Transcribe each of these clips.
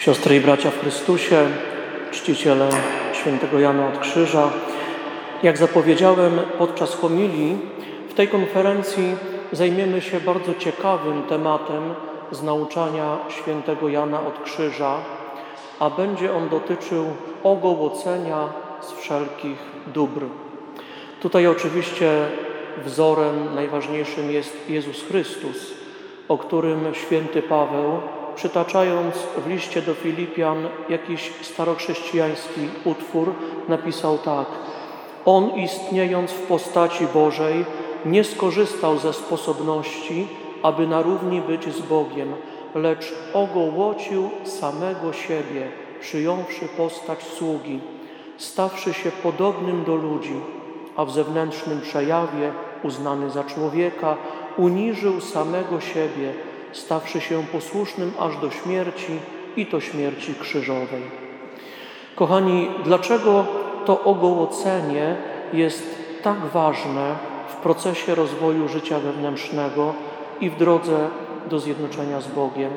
Siostry i bracia w Chrystusie, czciciele świętego Jana od Krzyża. Jak zapowiedziałem podczas homilii, w tej konferencji zajmiemy się bardzo ciekawym tematem z nauczania świętego Jana od Krzyża, a będzie on dotyczył ogołocenia z wszelkich dóbr. Tutaj oczywiście wzorem najważniejszym jest Jezus Chrystus, o którym święty Paweł, przytaczając w liście do Filipian jakiś starochrześcijański utwór, napisał tak: On, istniejąc w postaci Bożej, nie skorzystał ze sposobności, aby na równi być z Bogiem, lecz ogołocił samego siebie, przyjąwszy postać sługi, stawszy się podobnym do ludzi, a w zewnętrznym przejawie, uznany za człowieka, uniżył samego siebie, stawszy się posłusznym aż do śmierci i to śmierci krzyżowej. Kochani, dlaczego to ogołocenie jest tak ważne w procesie rozwoju życia wewnętrznego i w drodze do zjednoczenia z Bogiem?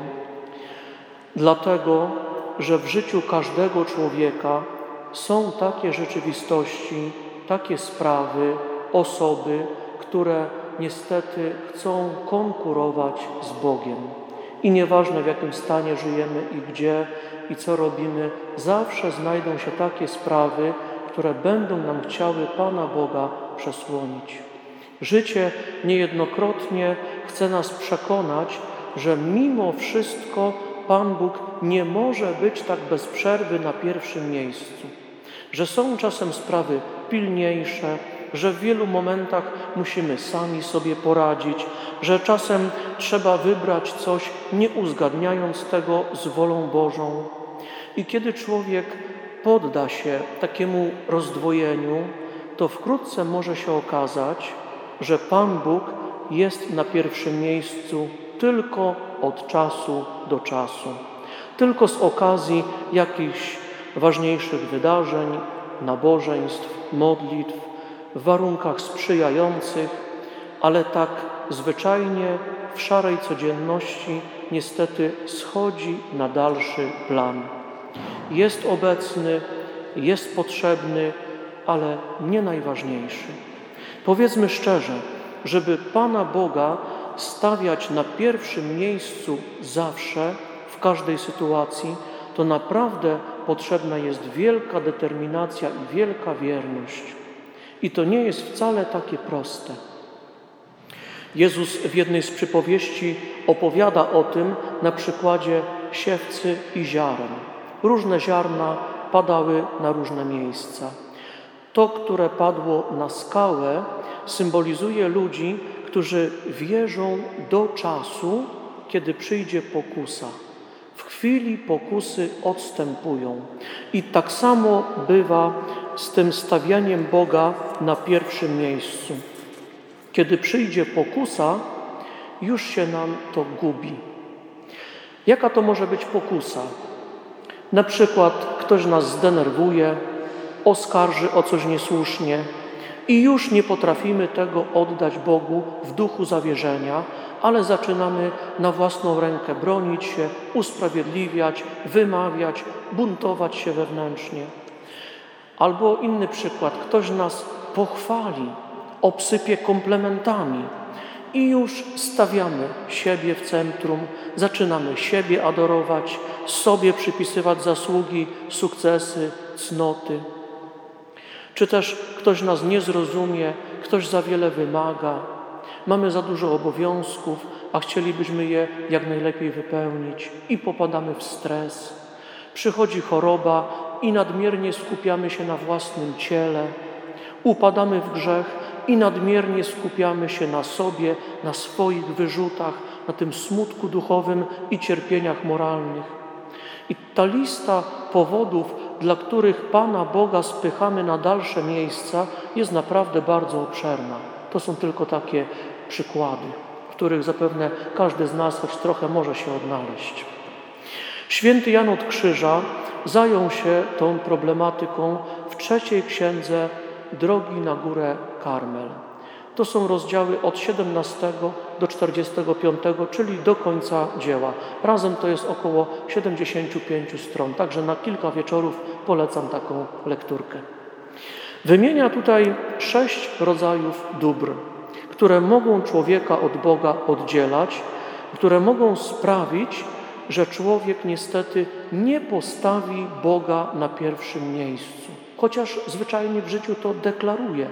Dlatego, że w życiu każdego człowieka są takie rzeczywistości, takie sprawy, osoby, które niestety chcą konkurować z Bogiem. I nieważne, w jakim stanie żyjemy i gdzie i co robimy, zawsze znajdą się takie sprawy, które będą nam chciały Pana Boga przesłonić. Życie niejednokrotnie chce nas przekonać, że mimo wszystko Pan Bóg nie może być tak bez przerwy na pierwszym miejscu, że są czasem sprawy pilniejsze, że w wielu momentach musimy sami sobie poradzić, że czasem trzeba wybrać coś, nie uzgadniając tego z wolą Bożą. I kiedy człowiek podda się takiemu rozdwojeniu, to wkrótce może się okazać, że Pan Bóg jest na pierwszym miejscu tylko od czasu do czasu, tylko z okazji jakichś ważniejszych wydarzeń, nabożeństw, modlitw, w warunkach sprzyjających, ale tak zwyczajnie w szarej codzienności niestety schodzi na dalszy plan. Jest obecny, jest potrzebny, ale nie najważniejszy. Powiedzmy szczerze, żeby Pana Boga stawiać na pierwszym miejscu zawsze, w każdej sytuacji, to naprawdę potrzebna jest wielka determinacja i wielka wierność. I to nie jest wcale takie proste. Jezus w jednej z przypowieści opowiada o tym na przykładzie siewcy i ziaren. Różne ziarna padały na różne miejsca. To, które padło na skałę, symbolizuje ludzi, którzy wierzą do czasu, kiedy przyjdzie pokusa. W chwili pokusy odstępują. I tak samo bywa z tym stawianiem Boga na pierwszym miejscu. Kiedy przyjdzie pokusa, już się nam to gubi. Jaka to może być pokusa? Na przykład ktoś nas zdenerwuje, oskarży o coś niesłusznie i już nie potrafimy tego oddać Bogu w duchu zawierzenia, ale zaczynamy na własną rękę bronić się, usprawiedliwiać, wymawiać, buntować się wewnętrznie. Albo inny przykład, ktoś nas pochwali, obsypie komplementami i już stawiamy siebie w centrum, zaczynamy siebie adorować, sobie przypisywać zasługi, sukcesy, cnoty. Czy też ktoś nas nie zrozumie, ktoś za wiele wymaga, mamy za dużo obowiązków, a chcielibyśmy je jak najlepiej wypełnić i popadamy w stres. Przychodzi choroba i nadmiernie skupiamy się na własnym ciele. Upadamy w grzech i nadmiernie skupiamy się na sobie, na swoich wyrzutach, na tym smutku duchowym i cierpieniach moralnych. I ta lista powodów, dla których Pana Boga spychamy na dalsze miejsca, jest naprawdę bardzo obszerna. To są tylko takie przykłady, w których zapewne każdy z nas choć trochę może się odnaleźć. Święty Jan od Krzyża zajął się tą problematyką w 3. księdze Drogi na górę Karmel. To są rozdziały od 17 do 45, czyli do końca dzieła. Razem to jest około 75 stron, także na kilka wieczorów polecam taką lekturkę. Wymienia tutaj 6 rodzajów dóbr, które mogą człowieka od Boga oddzielać, które mogą sprawić, że człowiek niestety nie postawi Boga na pierwszym miejscu, chociaż zwyczajnie w życiu to deklaruje.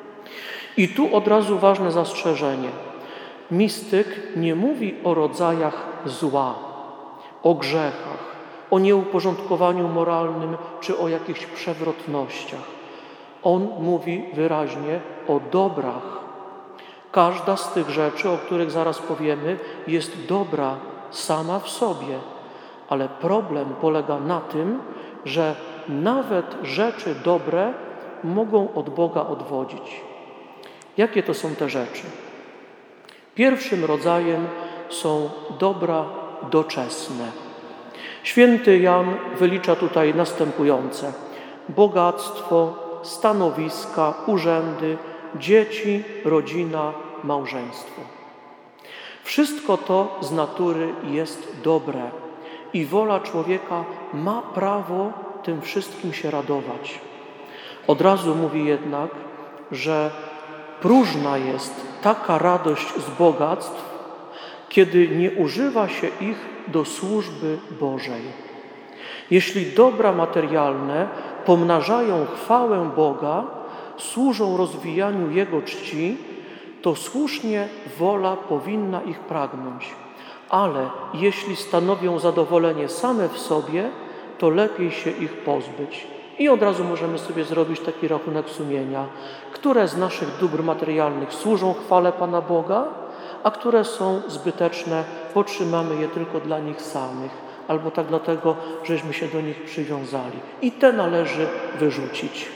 I tu od razu ważne zastrzeżenie. Mistyk nie mówi o rodzajach zła, o grzechach, o nieuporządkowaniu moralnym czy o jakichś przewrotnościach. On mówi wyraźnie o dobrach. Każda z tych rzeczy, o których zaraz powiemy, jest dobra sama w sobie, ale problem polega na tym, że nawet rzeczy dobre mogą od Boga odwodzić. Jakie to są te rzeczy? Pierwszym rodzajem są dobra doczesne. Święty Jan wylicza tutaj następujące: bogactwo, stanowiska, urzędy, dzieci, rodzina, małżeństwo. Wszystko to z natury jest dobre i wola człowieka ma prawo tym wszystkim się radować. Od razu mówi jednak, że próżna jest taka radość z bogactw, kiedy nie używa się ich do służby Bożej. Jeśli dobra materialne pomnażają chwałę Boga, służą rozwijaniu Jego czci, to słusznie wola powinna ich pragnąć. Ale jeśli stanowią zadowolenie same w sobie, to lepiej się ich pozbyć. I od razu możemy sobie zrobić taki rachunek sumienia, które z naszych dóbr materialnych służą chwale Pana Boga, a które są zbyteczne, bo trzymamy je tylko dla nich samych, albo tak dlatego, żeśmy się do nich przywiązali. I te należy wyrzucić.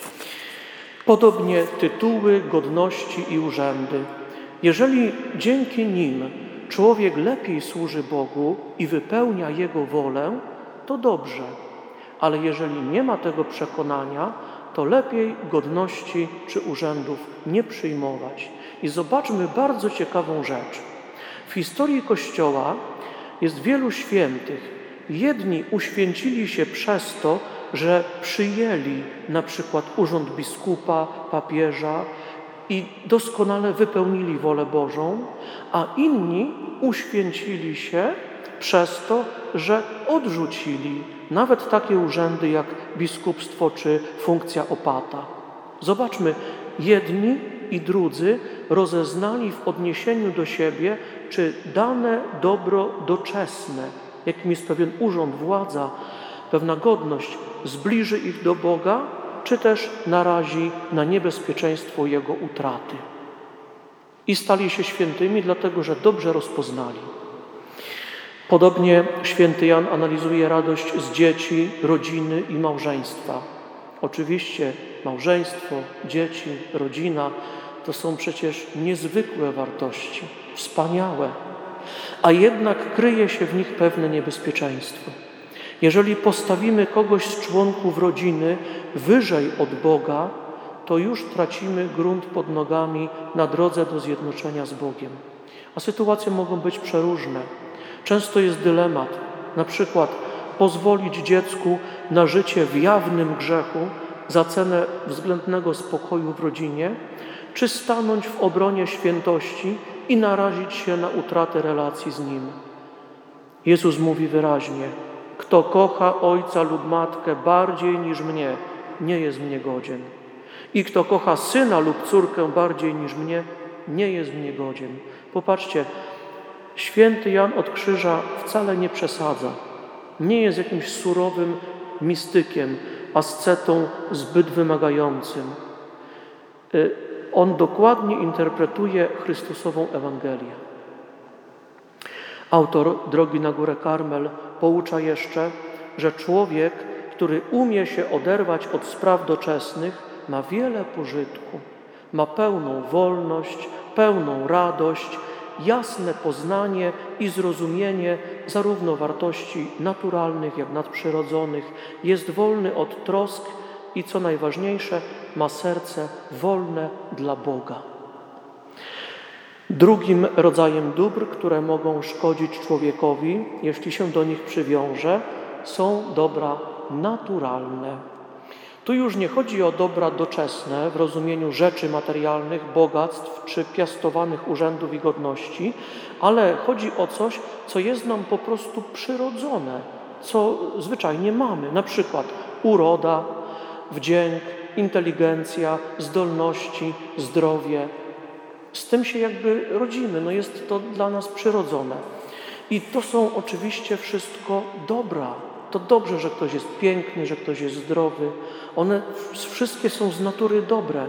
Podobnie tytuły, godności i urzędy. Jeżeli dzięki nim człowiek lepiej służy Bogu i wypełnia Jego wolę, to dobrze. Ale jeżeli nie ma tego przekonania, to lepiej godności czy urzędów nie przyjmować. I zobaczmy bardzo ciekawą rzecz. W historii Kościoła jest wielu świętych. Jedni uświęcili się przez to, że przyjęli na przykład urząd biskupa, papieża i doskonale wypełnili wolę Bożą, a inni uświęcili się przez to, że odrzucili nawet takie urzędy jak biskupstwo czy funkcja opata. Zobaczmy, jedni i drudzy rozeznali w odniesieniu do siebie, czy dane dobro doczesne, jakim jest pewien urząd, władza, pewna godność, zbliży ich do Boga, czy też narazi na niebezpieczeństwo Jego utraty. I stali się świętymi, dlatego że dobrze rozpoznali. Podobnie święty Jan analizuje radość z dzieci, rodziny i małżeństwa. Oczywiście małżeństwo, dzieci, rodzina to są przecież niezwykłe wartości, wspaniałe, a jednak kryje się w nich pewne niebezpieczeństwo. Jeżeli postawimy kogoś z członków rodziny wyżej od Boga, to już tracimy grunt pod nogami na drodze do zjednoczenia z Bogiem. A sytuacje mogą być przeróżne. Często jest dylemat, na przykład pozwolić dziecku na życie w jawnym grzechu za cenę względnego spokoju w rodzinie, czy stanąć w obronie świętości i narazić się na utratę relacji z Nim. Jezus mówi wyraźnie: kto kocha ojca lub matkę bardziej niż mnie, nie jest mnie godzien. I kto kocha syna lub córkę bardziej niż mnie, nie jest mnie godzien. Popatrzcie, święty Jan od Krzyża wcale nie przesadza. Nie jest jakimś surowym mistykiem, ascetą zbyt wymagającym. On dokładnie interpretuje Chrystusową Ewangelię. Autor Drogi na Górę Karmel poucza jeszcze, że człowiek, który umie się oderwać od spraw doczesnych, ma wiele pożytku. Ma pełną wolność, pełną radość, jasne poznanie i zrozumienie zarówno wartości naturalnych, jak nadprzyrodzonych. Jest wolny od trosk i co najważniejsze, ma serce wolne dla Boga. Drugim rodzajem dóbr, które mogą szkodzić człowiekowi, jeśli się do nich przywiąże, są dobra naturalne. Tu już nie chodzi o dobra doczesne w rozumieniu rzeczy materialnych, bogactw czy piastowanych urzędów i godności, ale chodzi o coś, co jest nam po prostu przyrodzone, co zwyczajnie mamy. Na przykład uroda, wdzięk, inteligencja, zdolności, zdrowie. Z tym się jakby rodzimy, jest to dla nas przyrodzone. I to są oczywiście wszystko dobra. To dobrze, że ktoś jest piękny, że ktoś jest zdrowy. One wszystkie są z natury dobre.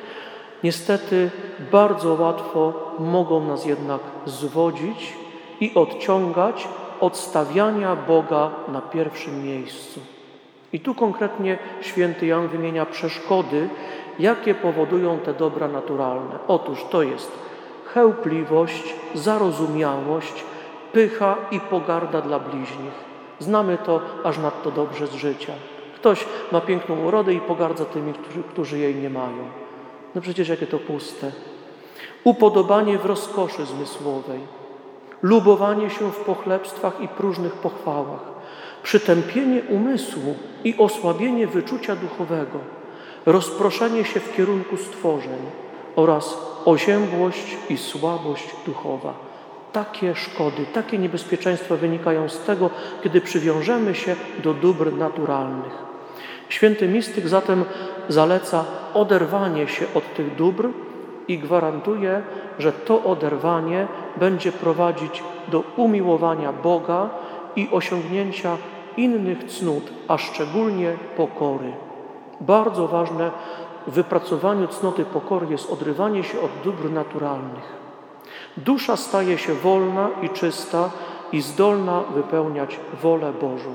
Niestety bardzo łatwo mogą nas jednak zwodzić i odciągać od stawiania Boga na pierwszym miejscu. I tu konkretnie święty Jan wymienia przeszkody, jakie powodują te dobra naturalne. Otóż to jest chełpliwość, zarozumiałość, pycha i pogarda dla bliźnich. Znamy to aż nadto dobrze z życia. Ktoś ma piękną urodę i pogardza tymi, którzy jej nie mają. Przecież jakie to puste. Upodobanie w rozkoszy zmysłowej, lubowanie się w pochlebstwach i próżnych pochwałach, przytępienie umysłu i osłabienie wyczucia duchowego, rozproszenie się w kierunku stworzeń oraz oziębłość i słabość duchowa. Takie szkody, takie niebezpieczeństwa wynikają z tego, kiedy przywiążemy się do dóbr naturalnych. Święty mistyk zatem zaleca oderwanie się od tych dóbr i gwarantuje, że to oderwanie będzie prowadzić do umiłowania Boga i osiągnięcia innych cnót, a szczególnie pokory. Bardzo ważne w wypracowaniu cnoty pokory jest odrywanie się od dóbr naturalnych. Dusza staje się wolna i czysta i zdolna wypełniać wolę Bożą.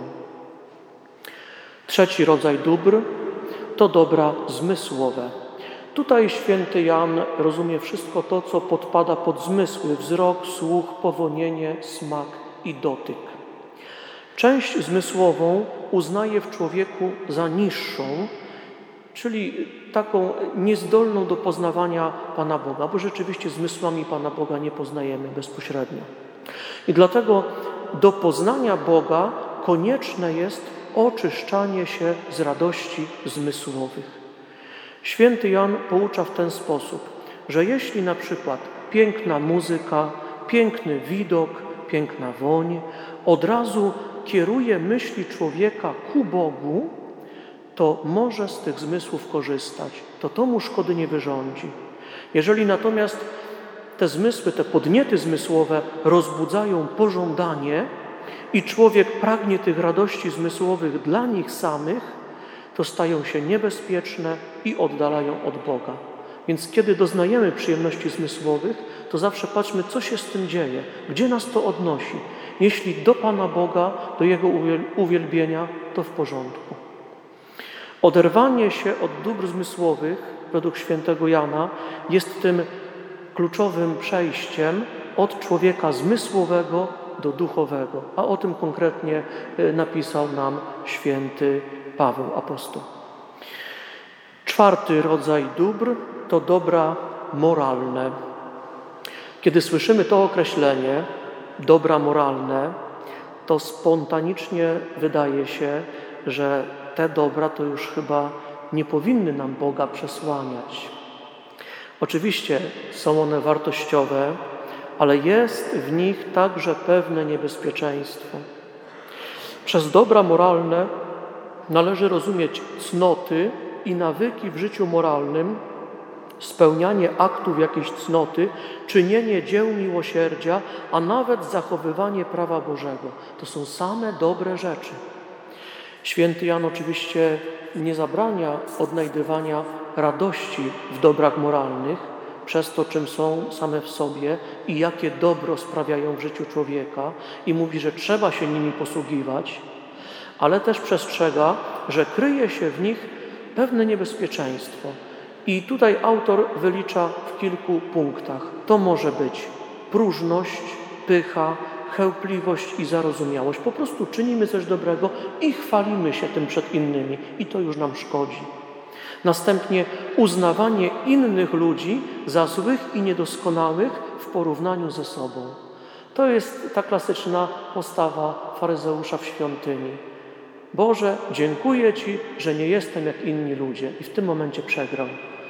Trzeci rodzaj dóbr to dobra zmysłowe. Tutaj święty Jan rozumie wszystko to, co podpada pod zmysły: wzrok, słuch, powonienie, smak i dotyk. Część zmysłową uznaje w człowieku za niższą, czyli taką niezdolną do poznawania Pana Boga, bo rzeczywiście zmysłami Pana Boga nie poznajemy bezpośrednio. I dlatego do poznania Boga konieczne jest oczyszczanie się z radości zmysłowych. Święty Jan poucza w ten sposób, że jeśli na przykład piękna muzyka, piękny widok, piękna woń od razu kieruje myśli człowieka ku Bogu, to może z tych zmysłów korzystać, to mu szkody nie wyrządzi. Jeżeli natomiast te zmysły, te podniety zmysłowe rozbudzają pożądanie i człowiek pragnie tych radości zmysłowych dla nich samych, to stają się niebezpieczne i oddalają od Boga. Więc kiedy doznajemy przyjemności zmysłowych, to zawsze patrzmy, co się z tym dzieje, gdzie nas to odnosi. Jeśli do Pana Boga, do Jego uwielbienia, to w porządku. Oderwanie się od dóbr zmysłowych, według świętego Jana, jest tym kluczowym przejściem od człowieka zmysłowego do duchowego. A o tym konkretnie napisał nam święty Paweł apostoł. Czwarty rodzaj dóbr to dobra moralne. Kiedy słyszymy to określenie, dobra moralne, to spontanicznie wydaje się, że te dobra to już chyba nie powinny nam Boga przesłaniać. Oczywiście są one wartościowe, ale jest w nich także pewne niebezpieczeństwo. Przez dobra moralne należy rozumieć cnoty i nawyki w życiu moralnym, spełnianie aktów jakiejś cnoty, czynienie dzieł miłosierdzia, a nawet zachowywanie prawa Bożego. To są same dobre rzeczy. Święty Jan oczywiście nie zabrania odnajdywania radości w dobrach moralnych, przez to, czym są same w sobie i jakie dobro sprawiają w życiu człowieka, i mówi, że trzeba się nimi posługiwać, ale też przestrzega, że kryje się w nich pewne niebezpieczeństwo. I tutaj autor wylicza w kilku punktach. To może być próżność, pycha, chełpliwość i zarozumiałość. Po prostu czynimy coś dobrego i chwalimy się tym przed innymi i to już nam szkodzi. Następnie uznawanie innych ludzi za złych i niedoskonałych w porównaniu ze sobą. To jest ta klasyczna postawa faryzeusza w świątyni. Boże, dziękuję Ci, że nie jestem jak inni ludzie. I w tym momencie przegrał.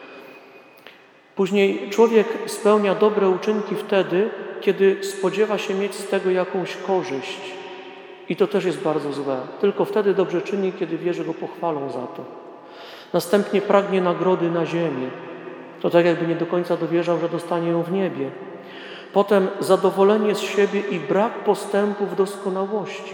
Później człowiek spełnia dobre uczynki wtedy, kiedy spodziewa się mieć z tego jakąś korzyść. I to też jest bardzo złe. Tylko wtedy dobrze czyni, kiedy wie, że go pochwalą za to. Następnie pragnie nagrody na ziemi. To tak jakby nie do końca dowierzał, że dostanie ją w niebie. Potem zadowolenie z siebie i brak postępu w doskonałości.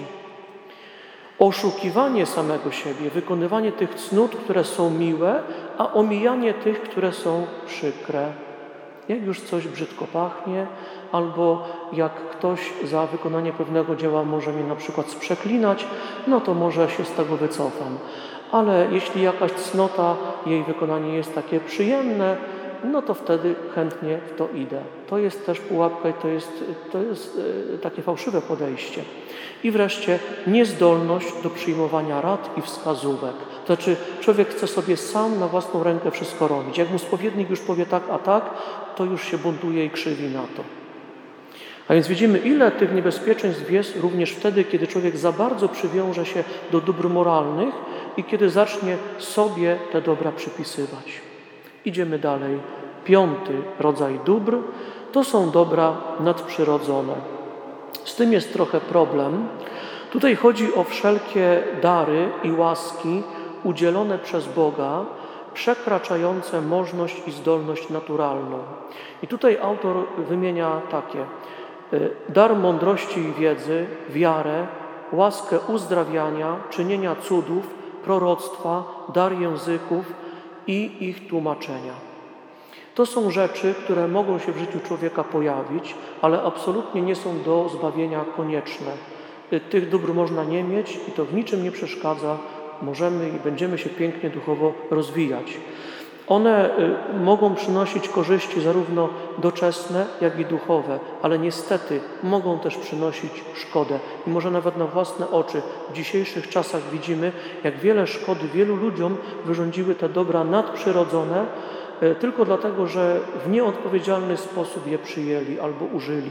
Oszukiwanie samego siebie, wykonywanie tych cnót, które są miłe, a omijanie tych, które są przykre. Jak już coś brzydko pachnie, albo jak ktoś za wykonanie pewnego dzieła może mnie na przykład sprzeklinać, no to może się z tego wycofam. Ale jeśli jakaś cnota, jej wykonanie jest takie przyjemne, no to wtedy chętnie w to idę. To jest też pułapka i to jest takie fałszywe podejście. I wreszcie niezdolność do przyjmowania rad i wskazówek. To znaczy człowiek chce sobie sam na własną rękę wszystko robić. Jak mu spowiednik już powie tak, a tak, to już się buntuje i krzywi na to. A więc widzimy, ile tych niebezpieczeństw jest również wtedy, kiedy człowiek za bardzo przywiąże się do dóbr moralnych i kiedy zacznie sobie te dobra przypisywać. Idziemy dalej. 5. rodzaj dóbr to są dobra nadprzyrodzone. Z tym jest trochę problem. Tutaj chodzi o wszelkie dary i łaski udzielone przez Boga, przekraczające możność i zdolność naturalną. I tutaj autor wymienia takie: dar mądrości i wiedzy, wiarę, łaskę uzdrawiania, czynienia cudów, proroctwa, dar języków i ich tłumaczenia. To są rzeczy, które mogą się w życiu człowieka pojawić, ale absolutnie nie są do zbawienia konieczne. Tych dóbr można nie mieć i to w niczym nie przeszkadza. Możemy i będziemy się pięknie duchowo rozwijać. One mogą przynosić korzyści zarówno doczesne, jak i duchowe, ale niestety mogą też przynosić szkodę. I może nawet na własne oczy w dzisiejszych czasach widzimy, jak wiele szkody wielu ludziom wyrządziły te dobra nadprzyrodzone, tylko dlatego, że w nieodpowiedzialny sposób je przyjęli albo użyli.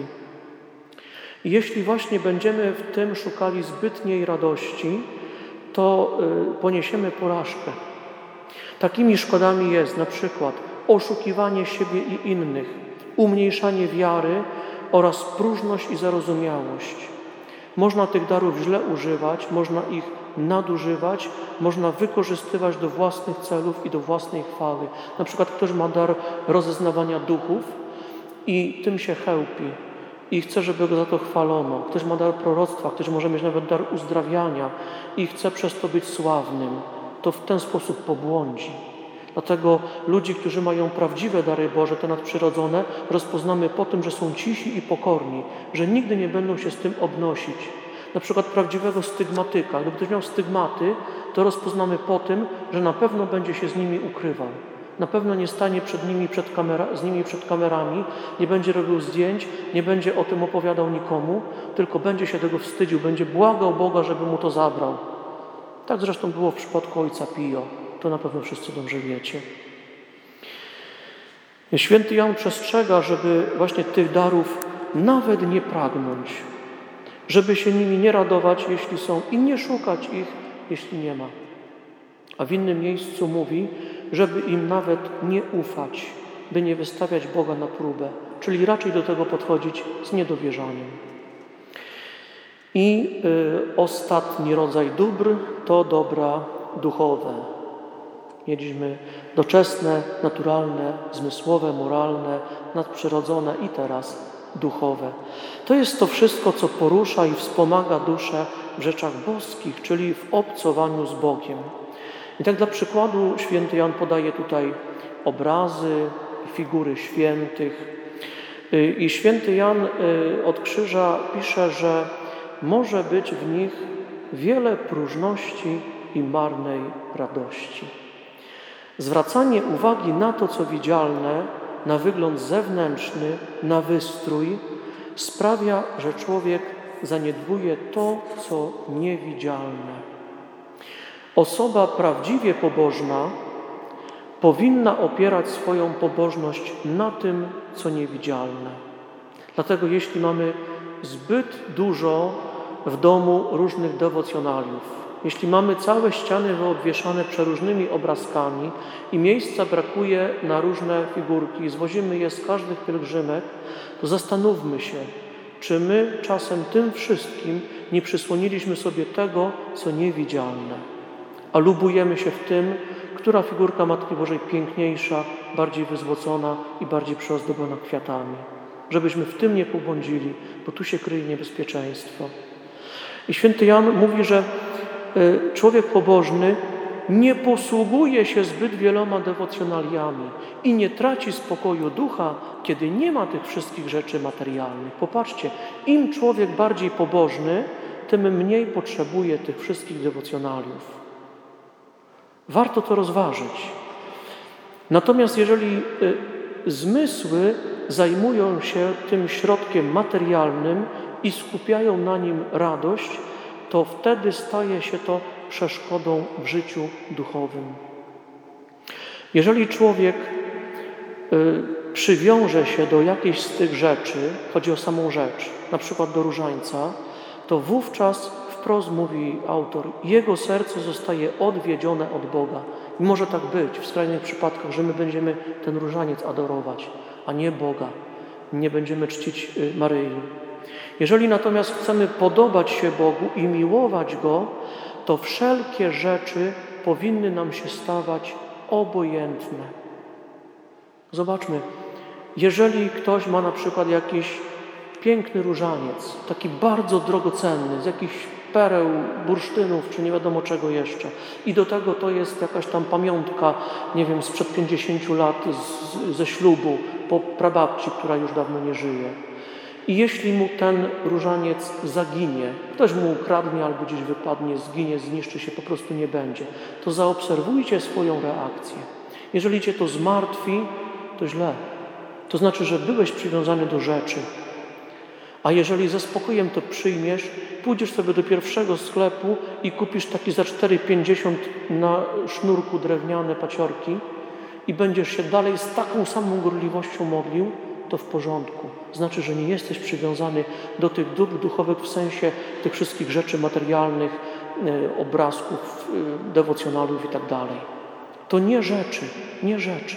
I jeśli właśnie będziemy w tym szukali zbytniej radości, to poniesiemy porażkę. Takimi szkodami jest na przykład oszukiwanie siebie i innych, umniejszanie wiary oraz próżność i zarozumiałość. Można tych darów źle używać, można ich nadużywać, można wykorzystywać do własnych celów i do własnej chwały. Na przykład ktoś ma dar rozeznawania duchów i tym się chełpi i chce, żeby go za to chwalono. Ktoś ma dar proroctwa, ktoś może mieć nawet dar uzdrawiania i chce przez to być sławnym. To w ten sposób pobłądzi. Dlatego ludzi, którzy mają prawdziwe dary Boże, te nadprzyrodzone, rozpoznamy po tym, że są cisi i pokorni, że nigdy nie będą się z tym obnosić. Na przykład prawdziwego stygmatyka. Gdyby ktoś miał stygmaty, to rozpoznamy po tym, że na pewno będzie się z nimi ukrywał. Na pewno nie stanie z nimi przed kamerami, nie będzie robił zdjęć, nie będzie o tym opowiadał nikomu, tylko będzie się tego wstydził, będzie błagał Boga, żeby mu to zabrał. Tak zresztą było w przypadku ojca Pio. To na pewno wszyscy dobrze wiecie. Święty Jan przestrzega, żeby właśnie tych darów nawet nie pragnąć, żeby się nimi nie radować, jeśli są, i nie szukać ich, jeśli nie ma. A w innym miejscu mówi, żeby im nawet nie ufać, by nie wystawiać Boga na próbę, czyli raczej do tego podchodzić z niedowierzaniem. I ostatni rodzaj dóbr to dobra duchowe. Mieliśmy doczesne, naturalne, zmysłowe, moralne, nadprzyrodzone i teraz duchowe. To jest to wszystko, co porusza i wspomaga duszę w rzeczach boskich, czyli w obcowaniu z Bogiem. I tak dla przykładu święty Jan podaje tutaj obrazy, figury świętych. I święty Jan od krzyża pisze, że może być w nich wiele próżności i marnej radości. Zwracanie uwagi na to, co widzialne, na wygląd zewnętrzny, na wystrój, sprawia, że człowiek zaniedbuje to, co niewidzialne. Osoba prawdziwie pobożna powinna opierać swoją pobożność na tym, co niewidzialne. Dlatego jeśli mamy zbyt dużo w domu różnych dewocjonaliów, jeśli mamy całe ściany wyobwieszane przeróżnymi obrazkami i miejsca brakuje na różne figurki, zwozimy je z każdych pielgrzymek, to zastanówmy się, czy my czasem tym wszystkim nie przysłoniliśmy sobie tego, co niewidzialne, a lubujemy się w tym, która figurka Matki Bożej piękniejsza, bardziej wyzłocona i bardziej przyozdobiona kwiatami. Żebyśmy w tym nie pobłądzili, bo tu się kryje niebezpieczeństwo. I święty Jan mówi, że człowiek pobożny nie posługuje się zbyt wieloma dewocjonaliami i nie traci spokoju ducha, kiedy nie ma tych wszystkich rzeczy materialnych. Popatrzcie, im człowiek bardziej pobożny, tym mniej potrzebuje tych wszystkich dewocjonaliów. Warto to rozważyć. Natomiast jeżeli zmysły zajmują się tym środkiem materialnym i skupiają na nim radość, to wtedy staje się to przeszkodą w życiu duchowym. Jeżeli człowiek przywiąże się do jakiejś z tych rzeczy, chodzi o samą rzecz, na przykład do różańca, to wówczas wprost mówi autor, jego serce zostaje odwiedzione od Boga. I może tak być w skrajnych przypadkach, że my będziemy ten różaniec adorować, a nie Boga. Nie będziemy czcić Maryi. Jeżeli natomiast chcemy podobać się Bogu i miłować Go, to wszelkie rzeczy powinny nam się stawać obojętne. Zobaczmy, jeżeli ktoś ma na przykład jakiś piękny różaniec, taki bardzo drogocenny, z jakichś pereł, bursztynów, czy nie wiadomo czego jeszcze, i do tego to jest jakaś tam pamiątka, nie wiem, sprzed 50 lat ze ślubu po prababci, która już dawno nie żyje. I jeśli mu ten różaniec zaginie, ktoś mu ukradnie albo gdzieś wypadnie, zginie, zniszczy się, po prostu nie będzie, to zaobserwujcie swoją reakcję. Jeżeli cię to zmartwi, to źle. To znaczy, że byłeś przywiązany do rzeczy. A jeżeli ze spokojem to przyjmiesz, pójdziesz sobie do pierwszego sklepu i kupisz taki za 4,50 na sznurku drewniane paciorki i będziesz się dalej z taką samą gorliwością modlił, to w porządku. Znaczy, że nie jesteś przywiązany do tych dóbr duchowych w sensie tych wszystkich rzeczy materialnych, obrazków, dewocjonalów i tak dalej. To nie rzeczy,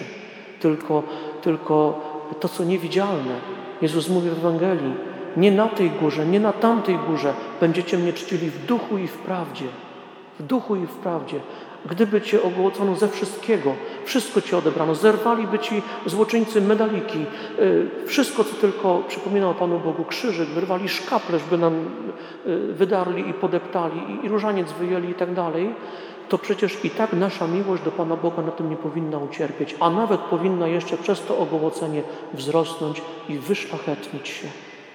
tylko to, co niewidzialne. Jezus mówi w Ewangelii, nie na tej górze, nie na tamtej górze będziecie mnie czcili w duchu i w prawdzie. W duchu i w prawdzie. Gdyby cię ogołocono ze wszystkiego, wszystko ci odebrano, zerwaliby ci złoczyńcy medaliki, wszystko, co tylko przypominało Panu Bogu, krzyżyk, wyrwali szkaplerz, by nam wydarli i podeptali i różaniec wyjęli i tak dalej, to przecież i tak nasza miłość do Pana Boga na tym nie powinna ucierpieć, a nawet powinna jeszcze przez to ogołocenie wzrosnąć i wyszlachetnić się.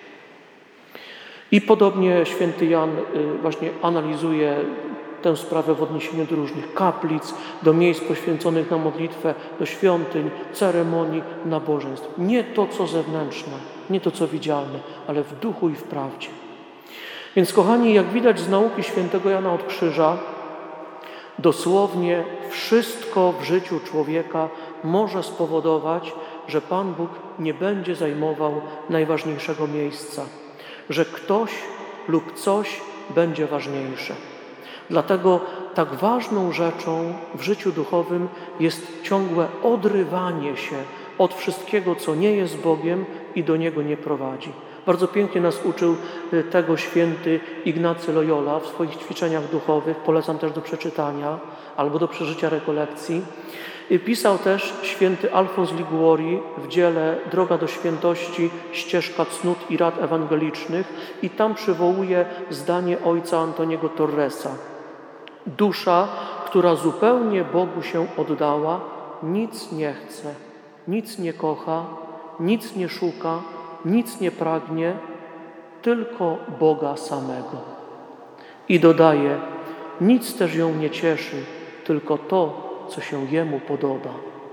I podobnie święty Jan właśnie analizuje tę sprawę w odniesieniu do różnych kaplic, do miejsc poświęconych na modlitwę, do świątyń, ceremonii, nabożeństw. Nie to, co zewnętrzne, nie to, co widzialne, ale w duchu i w prawdzie. Więc kochani, jak widać z nauki świętego Jana od Krzyża, dosłownie wszystko w życiu człowieka może spowodować, że Pan Bóg nie będzie zajmował najważniejszego miejsca, że ktoś lub coś będzie ważniejsze. Dlatego tak ważną rzeczą w życiu duchowym jest ciągłe odrywanie się od wszystkiego, co nie jest Bogiem i do Niego nie prowadzi. Bardzo pięknie nas uczył tego święty Ignacy Loyola w swoich ćwiczeniach duchowych. Polecam też do przeczytania albo do przeżycia rekolekcji. Pisał też święty Alfons Liguori w dziele Droga do świętości, ścieżka cnót i rad ewangelicznych i tam przywołuje zdanie ojca Antoniego Torresa. Dusza, która zupełnie Bogu się oddała, nic nie chce, nic nie kocha, nic nie szuka, nic nie pragnie, tylko Boga samego. I dodaje, nic też ją nie cieszy, tylko to, co się Jemu podoba.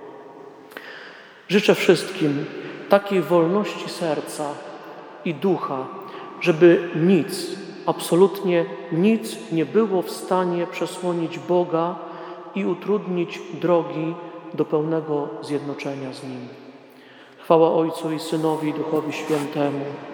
Życzę wszystkim takiej wolności serca i ducha, żeby nic, absolutnie nic nie było w stanie przesłonić Boga i utrudnić drogi do pełnego zjednoczenia z Nim. Chwała Ojcu i Synowi i Duchowi Świętemu.